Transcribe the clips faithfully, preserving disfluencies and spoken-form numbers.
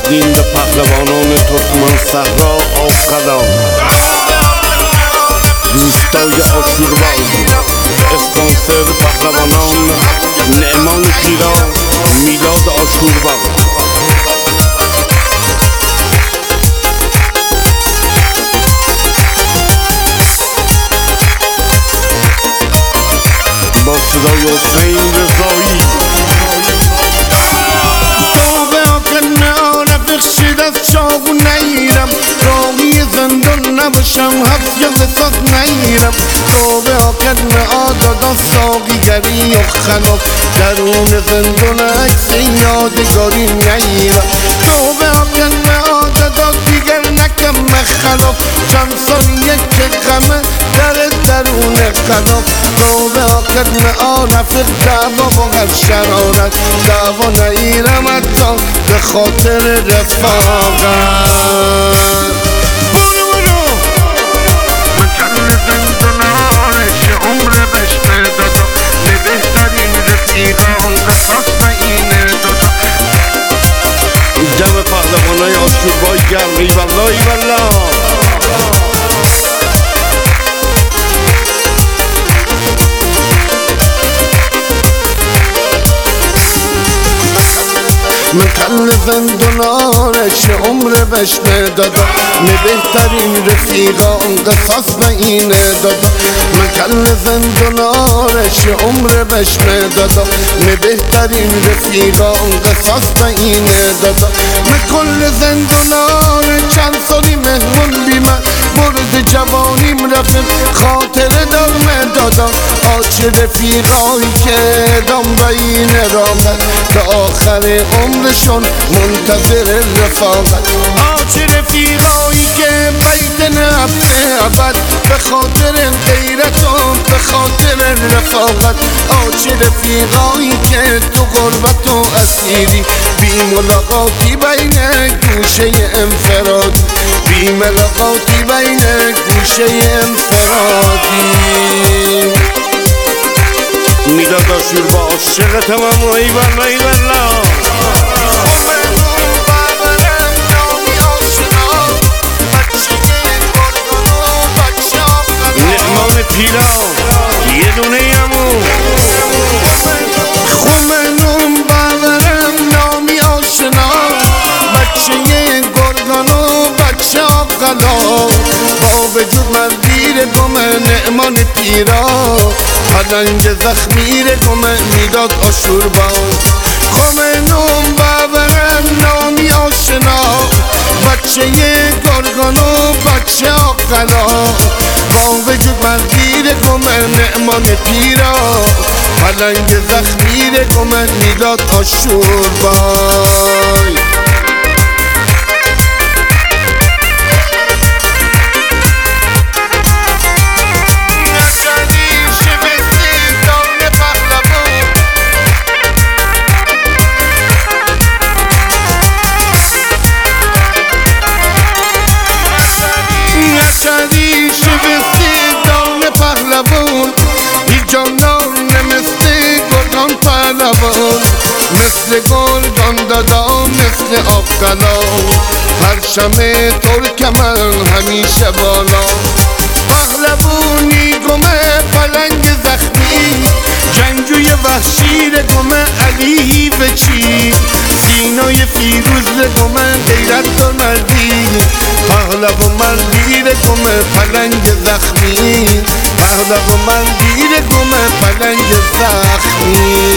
دادیم به پهلوانان ترکمان صحرا آفغان، روستای آشورباز، اسپانسر پهلوانان نعمان پیرا، میلاد آشورباز. با صدای حسین رضایی توبه ها که نعرف اخشید از چاقو نیرم، راهی زندان نباشم هفت یا قصاص نیرم. توبه ها که نعاداد از ساقیگری و خلاف، درون زندان عکس یادگاری نیرم. توبه ها که نعاداد دیگر نکم خلاف، چند سالیه که غمه در درون خلاف. توبه ها که نعرف دعوا با هر شرارت، دعوا نیرم حتی به خاطر رفاقت. برو برو من کل زندانش عمر بشته دادا، به بهترین رفیقان قصاص به اینه دادا. جمع پهلوانای آشوربای گرم ایوالله ایوالله. من کل زندانش عمر بشته دادا، می بهترین رفیقان قصاص به اینه دادا. من کل زندانش عمر بشته دادا، می بهترین رفیقان قصاص به اینه دادا. من کل زندانان چند سالی مهمون بی من، برد جوانیم رفت خاطر دارم دادا. آچه رفیقایی که دام بین رامد، تا آخر عمرشون منتظر رفاقت. آچه رفیقایی که بیت نفت ابد، به خاطر غیرتون به خاطر رفاقت. آچه رفیقایی که تو غربت و اسیری، بی ملاقاتی بین گوشه انفراد، بی ملاقاتی بین گوشه انفرادی. میلاد آشوربا عاشق تمام ایوالله ایوالله. نعمان پیرا یه دونه یمو، خومنون باورم نامی آشنا، بچه گرگان و بچه آقلا. با وجود من دیر گمه نعمان پیرا، پلنگ زخمیر گمه میلاد آشوربا. خومنون باورم نامی آشنا، بچه گرگان و بچه آقلا. با وجود من دیر گمه نعمان پیرا، پلنگ زخمیر گمه میلاد آشوربای. مثل گلدان دادا مثل آفغانا، پرچم ترکمن همیشه بالا. پهلوانی گمه پلنگ زخمی، جنگجوی وحشی گمه علی وچی، سینای فیروز گمه غیرت و مردی. پهلو مردی گمه پلنگ زخمی، پهلو مردی گمه پلنگ زخمی.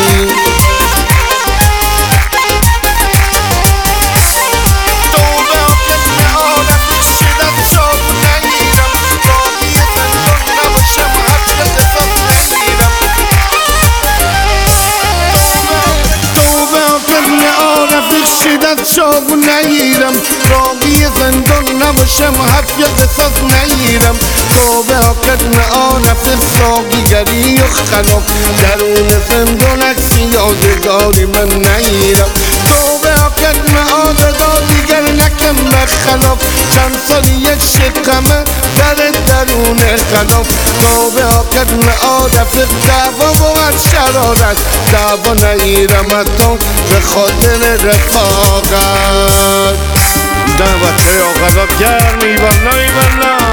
از چاقو نگیرم، راقی زندان نباشم حرف یا قصاص نگیرم. توبه ها کرد عارف ساقیگری و خلاف، درون زندان عکس یادگاری من نگیرم. توبه ها کرد عادت دیگر نکم بخلاف، چند سالی یک شقمه در درون خلاف توبه ها کدن عادف دعوا و شرارت دعوا نگیرم اتون به خاطر رفاقت دعوت آقا گرمی والله والله